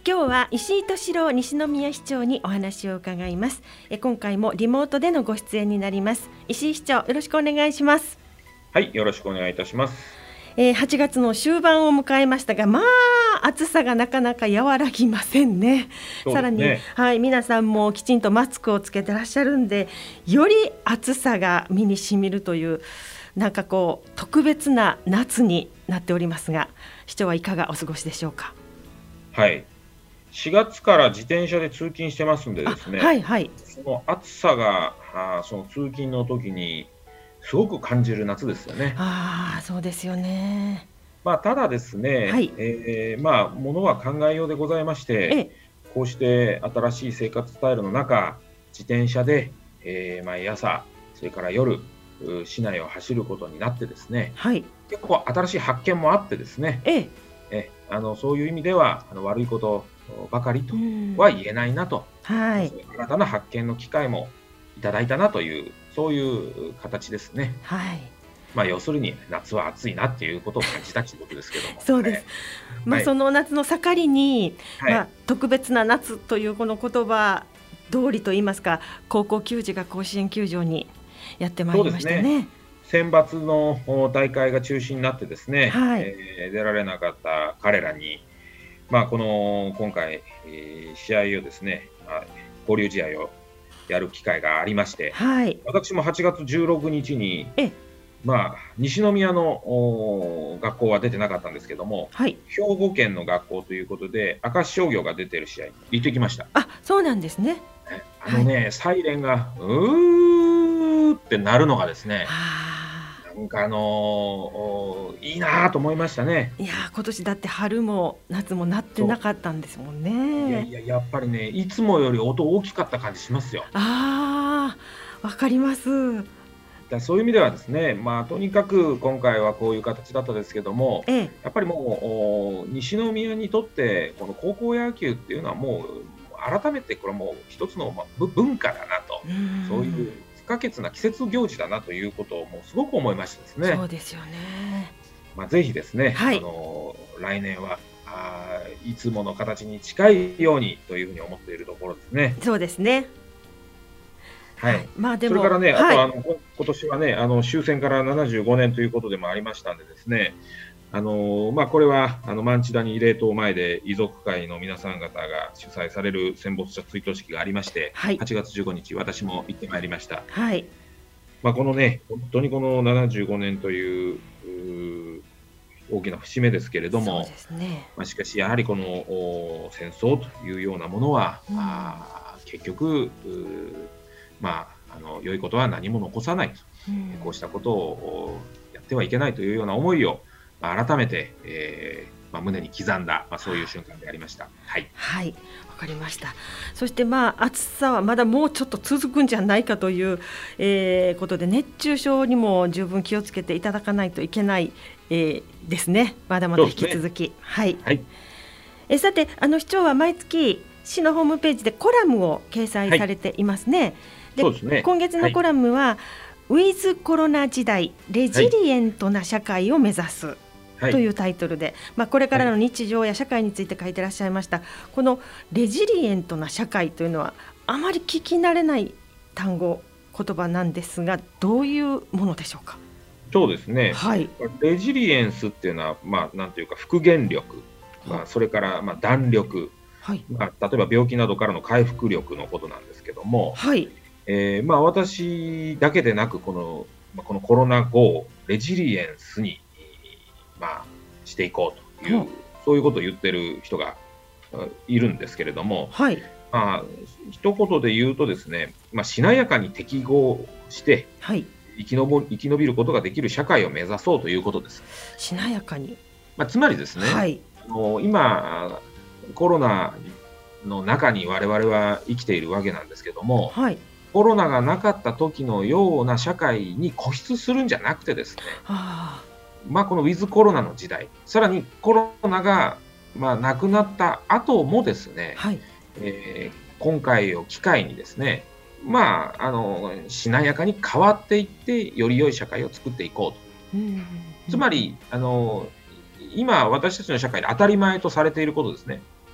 今日は石井敏郎西宮市長にお話を伺います。今回もリモートでのご出演になります。石井市長、よろしくお願いします。 はい、よろしくお願いいたします。 8月の終盤を迎えましたが、暑さがなかなか和らぎませんね。さらに、皆さんもきちんとマスクをつけてらっしゃるんで、より暑さが身に染みるというなんかこう特別な夏になっておりますが、市長はいかがお過ごしでしょうか。 はい、4月から自転車で通勤してますんでですね、その暑さがその通勤の時にすごく感じる夏ですよね。 そうですよね。 ただですね、ものは考えようでございまして、こうして新しい生活スタイルの中、自転車で、毎朝それから夜市内を走ることになってですね、結構新しい発見もあってですね、そういう意味では悪いことばかりとは言えないなと、新たな発見の機会もいただいたなという、そういう形ですね。要するに夏は暑いなっていうことを感じたということですけども。 そうです。その夏の盛りに、特別な夏というこの言葉通りといいますか、高校球児が甲子園球場にやってまいりましたね。 選抜の大会が中止になってですね、出られなかった彼らに、今回、試合をですね、交流試合をやる機会がありまして、私も8月16日に西宮の学校は出てなかったんですけども、兵庫県の学校ということで明石商業が出ている試合に行ってきました。 そうなんですね。 サイレンがうーって鳴るのがですね、なんかいいなと思いましたね。 いや、今年だって春も夏もなってなかったんですもんね。 やっぱりね、いつもより音大きかった感じしますよ。 わかります。 そういう意味ではですね、とにかく今回はこういう形だったですけども、やっぱりもう西宮にとってこの高校野球っていうのはもう改めてこれもう一つの文化だなと、そういう不可欠な季節行事だなということをもうすごく思いましたですね。 そうですよね。 ぜひですね、来年はいつもの形に近いようにというふうに思っているところですね。 そうですね。 それからね、あと今年はね、終戦から75年ということでもありましたんでですね、これは万千谷慰霊塔前で遺族会の皆さん方が主催される戦没者追悼式がありまして、8月15日私も行ってまいりました。このね、本当にこの75年という大きな節目ですけれども、しかしやはりこの戦争というようなものは、結局良いことは何も残さないと、こうしたことをやってはいけないというような思いを改めて、胸に刻んだ、そういう瞬間でありました。 わかりました。そして暑さはまだもうちょっと続くんじゃないかという、ことで熱中症にも十分気をつけていただかないといけない、ですね。まだまだ引き続き。さて市長は毎月市のホームページでコラムを掲載されていますね。今月のコラムは、ウィズコロナ時代レジリエントな社会を目指すというタイトルで、これからの日常や社会について書いてらっしゃいました。このレジリエントな社会というのはあまり聞き慣れない単語言葉なんですが、どういうものでしょうか。 そうですね、レジリエンスっていうのは、なんというか復元力、それから弾力、例えば病気などからの回復力のことなんですけども、私だけでなくこのコロナ後をレジリエンスに、していこうという、そういうことを言ってる人がいるんですけれども、一言で言うとですね、しなやかに適合して生き延びることができる社会を目指そうということです。 しなやかに、 つまりですね、今コロナの中に我々は生きているわけなんですけども、コロナがなかった時のような社会に固執するんじゃなくてですね、このウィズコロナの時代、さらにコロナがなくなった後もですね、今回を機会にですね、しなやかに変わっていってより良い社会を作っていこうと。つまり今私たちの社会で当たり前とされていることですね、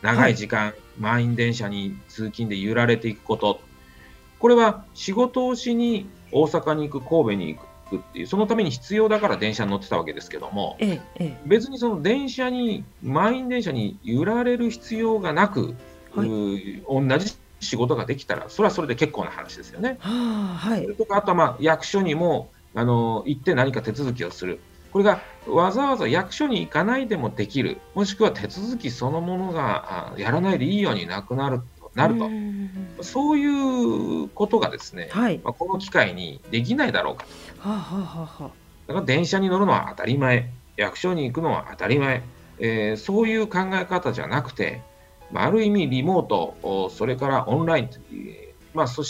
長い時間、満員電車に通勤で揺られていくこと、これは仕事をしに大阪に行く、神戸に行くっていう、そのために必要だから電車に乗ってたわけですけども、別にその満員電車に揺られる必要がなく、同じ仕事ができたら、それはそれで結構な話ですよね。それとか、あとは役所にも行って何か手続きをする。これがわざわざ役所に行かないでもできる、もしくは手続きそのものがやらないでいいようになると、そういうことがですね、この機会にできないだろうかと。だから電車に乗るのは当たり前、役所に行くのは当たり前、そういう考え方じゃなくて、ある意味リモート、それからオンラインという、そして、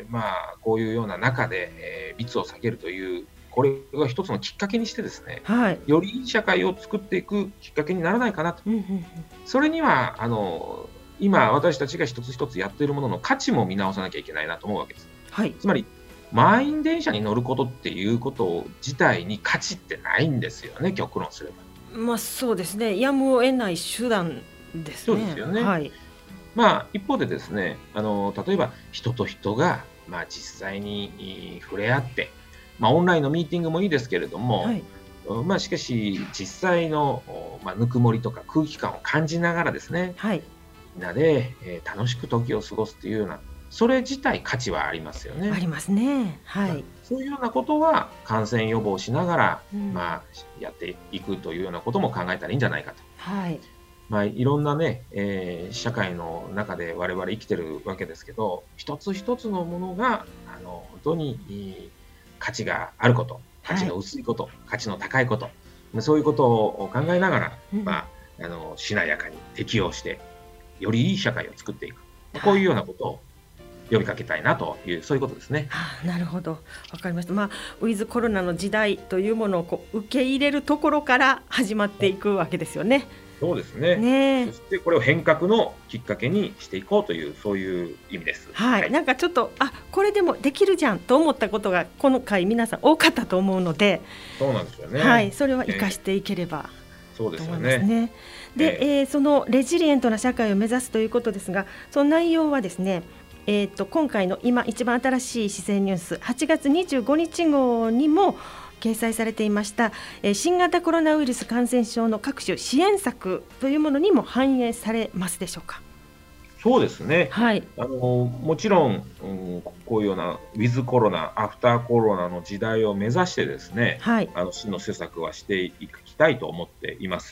こういうような中で、密を避けるという、これが一つのきっかけにしてですね、よりいい社会を作っていくきっかけにならないかなと。それには今私たちが一つ一つやっているものの価値も見直さなきゃいけないなと思うわけです。つまり満員電車に乗ることっていうこと自体に価値ってないんですよね、極論すれば。 そうですね、やむを得ない手段ですね。 そうですよね。一方でですね、例えば人と人が、実際に触れ合って、オンラインのミーティングもいいですけれども、しかし実際の、ぬくもりとか空気感を感じながらですね、みんなで、楽しく時を過ごすというような、それ自体価値はありますよね。 ありますね。 そういうようなことは感染予防しながら、やっていくというようなことも考えたらいいんじゃないかと。いろんなね、社会の中で我々生きてるわけですけど、一つ一つのものが本当に価値があること、価値の薄いこと、価値の高いこと、そういうことを考えながら、しなやかに適応してよりいい社会を作っていく、こういうようなことを呼びかけたいなという、そういうことですね。 なるほど、わかりました。ウィズコロナの時代というものを受け入れるところから始まっていくわけですよね。 そうですね。そしてこれを変革のきっかけにしていこうという、そういう意味です。 なんかちょっとこれでもできるじゃんと思ったことがこの回皆さん多かったと思うので、 そうなんですよね。 それは生かしていければと思いますね。 そうですよね。 で、そのレジリエントな社会を目指すということですが、その内容はですね、今回の今一番新しい市政ニュース8月25日号にも掲載されていました、新型コロナウイルス感染症の各種支援策というものにも反映されますでしょうか。 そうですね。もちろん、こういうようなウィズコロナ、アフターコロナの時代を目指してですね、市の施策はしていきたいと思っています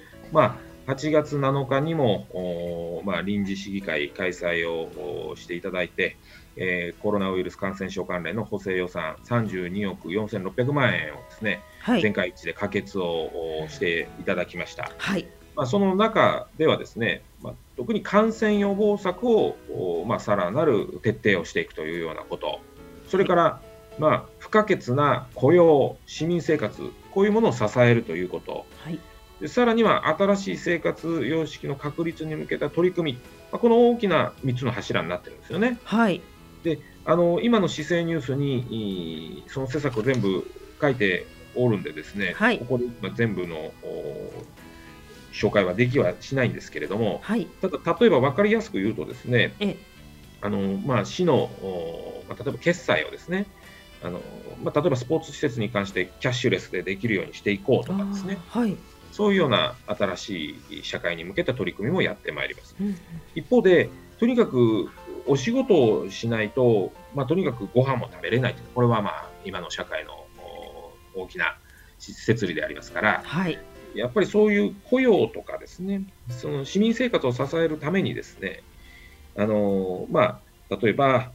。8月7日にも、臨時市議会開催をしていただいて、コロナウイルス感染症関連の補正予算32億4600万円をですね、全会一致で可決をしていただきました。その中ではですね、特に感染予防策をさらなる徹底をしていくというようなこと、それから不可欠な雇用、市民生活、こういうものを支えるということ、でさらには新しい生活様式の確立に向けた取り組み、この大きな3つの柱になってるんですよね。で今の市政ニュースにその施策を全部書いておるんでですね、ここで全部の紹介はできはしないんですけれども、ただ例えば分かりやすく言うとですね、市の例えば決済をですね、例えばスポーツ施設に関してキャッシュレスでできるようにしていこうとかですね、そういうような新しい社会に向けた取り組みもやってまいります。一方で、とにかくお仕事をしないと、とにかくご飯も食べれないという、これは今の社会の大きな摂理でありますから、やっぱりそういう雇用とかですね、その市民生活を支えるためにですね、例えば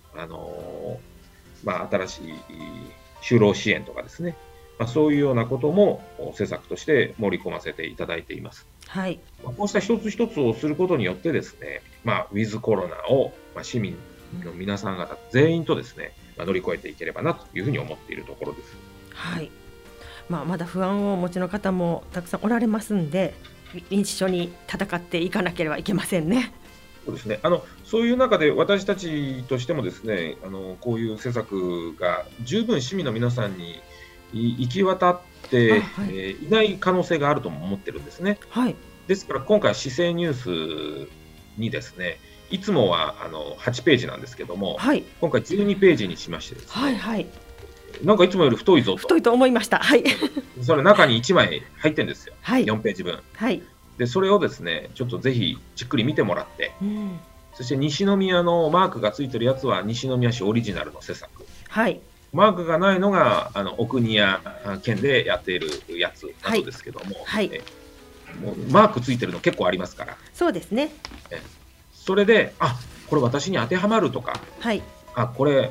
新しい就労支援とかですね、そういうようなことも施策として盛り込ませていただいています。こうした一つ一つをすることによってですね、ウィズコロナを市民の皆さん方全員とですね、乗り越えていければなというふうに思っているところです。 まだ不安をお持ちの方もたくさんおられますんで、一緒に戦っていかなければいけませんね。 そうですね。そういう中で私たちとしてもですね、こういう施策が十分市民の皆さんに行き渡っていない可能性があるとも思ってるんですね。 ですから今回、姿勢ニュースにですね、いつもは8ページなんですけども、 はい、 今回12ページにしましてですね、 はいはい、 なんかいつもより太いぞと。 太いと思いました。はい。 それ中に1枚入ってるんですよ。 はい、 4ページ分。 はい。 で、それをですね、ちょっとぜひじっくり見てもらって、そして西宮のマークがついてるやつは西宮市オリジナルの施策。 はい。 マークがないのがお国や県でやっているやつなどですけども、 はい、 もうマークついてるの結構ありますから。 そうですね。 それで、あ、これ私に当てはまるとか、 はい、 あ、これ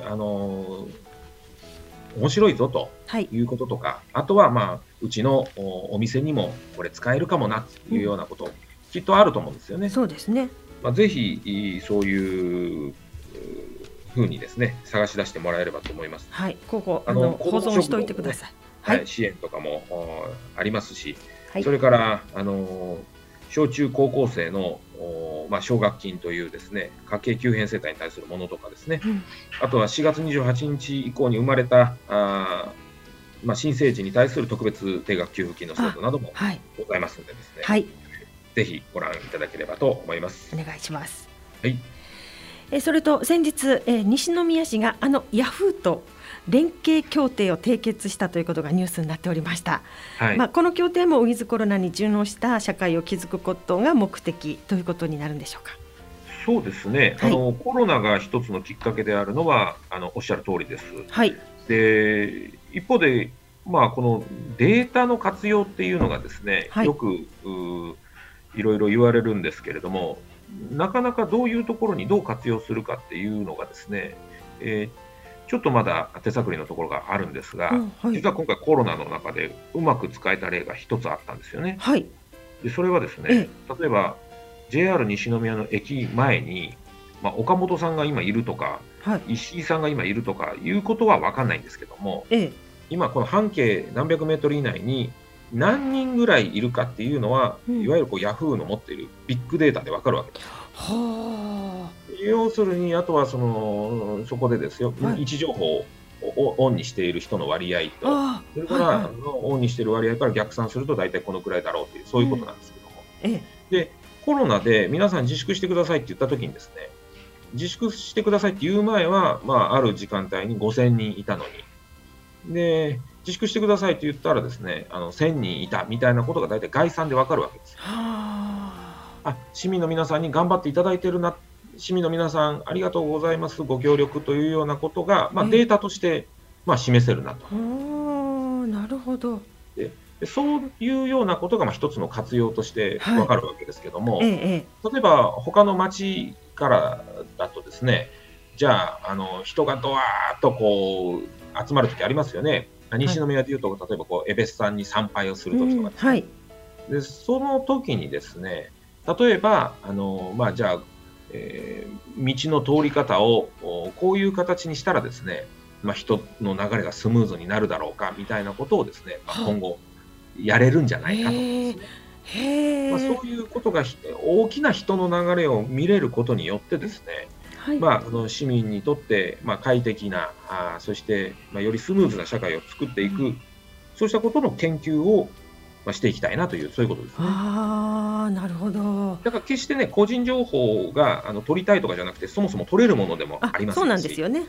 面白いぞということとか、あとはまあうちのお店にもこれ使えるかもなというようなこと、きっとあると思うんですよね。 そうですね。 ぜひそういう風にですね、探し出してもらえればと思います。 はい、保存しておいてください。 はい、支援とかもありますし、 はい、 それから小中高校生の奨学金というですね、家計急変世帯に対するものとかですね、あとは4月28日以降に生まれた新生児に対する特別定額給付金の制度などもございますのでですね、はい、ぜひご覧いただければと思います。 お願いします。 はい。 それと先日、西宮市がヤフーと連携協定を締結したということがニュースになっておりました。はい、この協定もウィズコロナに順応した社会を築くことが目的ということになるんでしょうか。 そうですね、はい、コロナが一つのきっかけであるのはおっしゃる通りです。はい、で一方で、このデータの活用っていうのがですね、はい、よくいろいろ言われるんですけれども、なかなかどういうところにどう活用するかっていうのがですね、ちょっとまだ手探りのところがあるんですが、はい、実は今回コロナの中でうまく使えた例が一つあったんですよね。はい、でそれはですね、例えば JR 西宮の駅前に、岡本さんが今いるとか、はい、石井さんが今いるとかいうことは分かんないんですけども、今この半径何百メートル以内に何人ぐらいいるかっていうのは、いわゆるヤフーの持っているビッグデータで分かるわけです。要するに、あとはそこでですよ、位置情報をオンにしている人の割合と、それから、オンにしている割合から逆算すると大体このくらいだろうという、そういうことなんですけども。で、コロナで皆さん自粛してくださいって言ったときにですね、自粛してくださいって言う前は、ある時間帯に5000人いたのに、で、自粛してくださいって言ったらですね、1000人いたみたいなことが大体概算でわかるわけです。市民の皆さんに頑張っていただいているな、市民の皆さんありがとうございます、ご協力というようなことが、データとして、示せるなと。 なるほど。 でそういうようなことが一つの活用としてわかるわけですけども、例えば他の町からだとですね、じゃあ、人がドワーッとこう集まるときありますよね。西宮でいうと、例えばエベスさんに参拝をするときとかですね、でその時にですね、例えばじゃあ、道の通り方をこういう形にしたらですね、人の流れがスムーズになるだろうかみたいなことをですね、今後やれるんじゃないかとですね。そういうことが大きな人の流れを見れることによってですね、市民にとって、快適なそして、よりスムーズな社会を作っていく、そうしたことの研究を、していきたいなという、そういうことですね。 なるほど。 だから決してね、個人情報が取りたいとかじゃなくて、そもそも取れるものでもありますし。 そうなんですよね。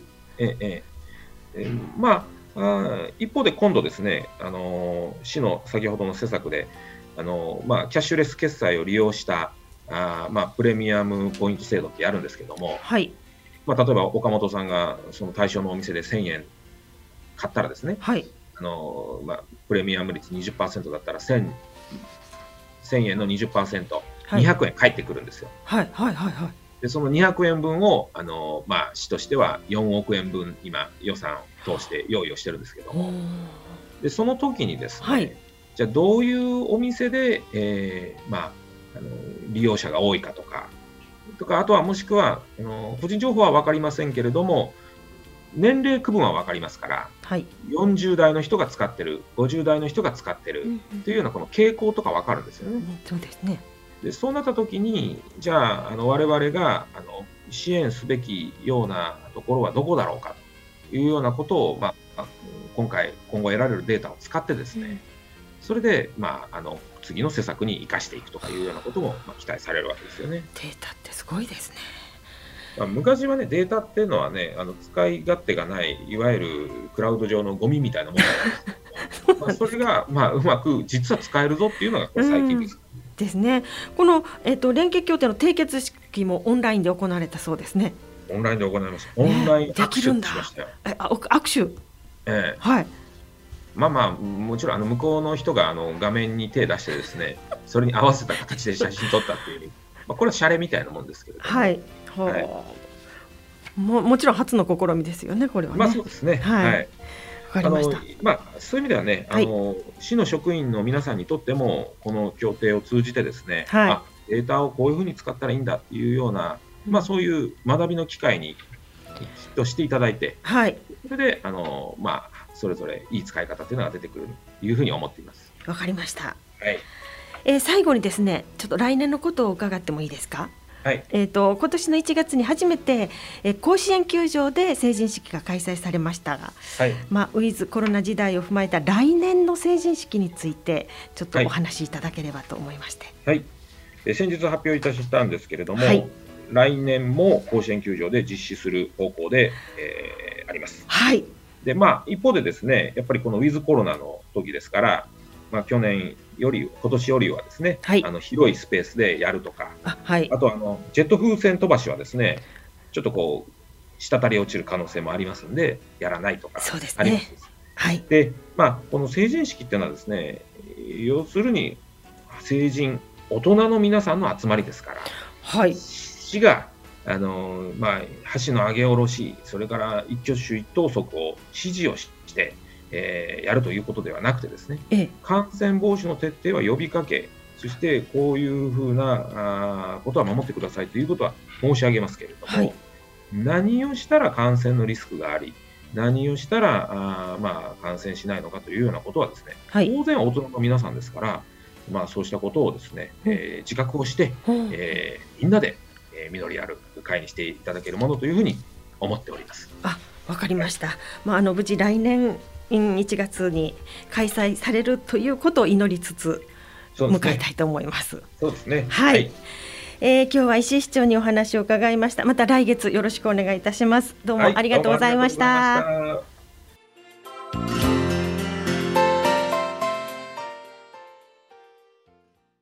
一方で今度ですね、市の先ほどの施策でキャッシュレス決済を利用したプレミアムポイント制度ってやるんですけども、例えば岡本さんがその対象のお店で1000円買ったらですね、プレミアム率 20% だったら1000円の 20%、200円返ってくるんですよ。でその200円分を市としては4億円分今予算を通して用意をしてるんですけども、でその時にですね、じゃあどういうお店で、利用者が多いかとか、あとはもしくは個人情報は分かりませんけれども、年齢区分は分かりますから、40代の人が使ってる、50代の人が使ってるというようなこの傾向とか分かるんですよね。 そうですね。 でそうなった時に、じゃあ我々が支援すべきようなところはどこだろうかというようなことを、今後得られるデータを使ってですね、それで次の施策に生かしていくとかいうようなことも期待されるわけですよね。 データってすごいですね。 昔はね、データっていうのはね、使い勝手がない、いわゆるクラウド上のゴミみたいなものなんですけど、それが、うまく実は使えるぞっていうのが最近です。 ですね。この、連携協定の締結式もオンラインで行われたそうですね。 オンラインで行いました。オンライン握手しましたよ。 握手。はい。 もちろん向こうの人が画面に手出してですね、それに合わせた形で写真撮ったっていう、これはシャレみたいなもんですけれども。 はい。もちろん初の試みですよね、これはね。 そうですね。 はい。わかりました。 そういう意味ではね、市の職員の皆さんにとってもこの協定を通じてですね、データをこういうふうに使ったらいいんだっていうような、そういう学びの機会にきっとしていただいて、それでそれぞれいい使い方というのが出てくるというふうに思っています。 わかりました。最後にですね、ちょっと来年のことを伺ってもいいですか。今年の1月に初めて、甲子園球場で成人式が開催されましたが、ウィズコロナ時代を踏まえた来年の成人式についてちょっとお話しいただければと思いまして。 先日発表いたしたんですけれども、来年も甲子園球場で実施する方向で、あります。で一方でですね、やっぱりこのウィズコロナの時ですから、去年より今年よりはですね、広いスペースでやるとか、あとジェット風船飛ばしはですね、ちょっとこう滴り落ちる可能性もありますのでやらないとかあります。でこの成人式っていうのはですね、要するに成人大人の皆さんの集まりですから、市が橋の上げ下ろし、それから一挙手一投足を指示をしてやるということではなくてですね、感染防止の徹底は呼びかけ、そしてこういうふうなことは守ってくださいということは申し上げますけれども、何をしたら感染のリスクがあり、何をしたら感染しないのかというようなことはですね、当然大人の皆さんですから、そうしたことをですね、自覚をして、みんなで実りある会にしていただけるものというふうに思っております。 わかりました。無事来年1月に開催されるということを祈りつつ迎えたいと思います。 そうですね。 今日は石井市長にお話を伺いました。また来月よろしくお願いいたします。どうもありがとうございました。